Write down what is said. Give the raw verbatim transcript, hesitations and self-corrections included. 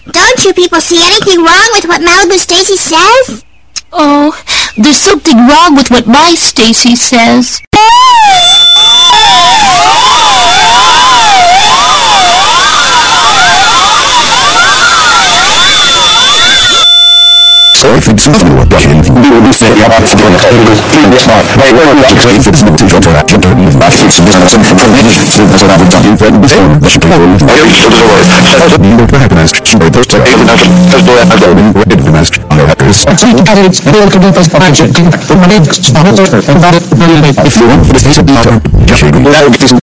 Don't you people see anything wrong with what Malibu Stacy says? Oh, there's something wrong with what my Stacy says. Sorry for this nothing what you will say about the smart. Right, we're not going for this multi filter action to move my face and business and information. So that's what I would tell you. Then the same, the ship will be very sure to the word. You will recognize super those are able to as though I go in with the mask on the hackers. And so you can it's very good for action. For my name, if you want for the face of the term, just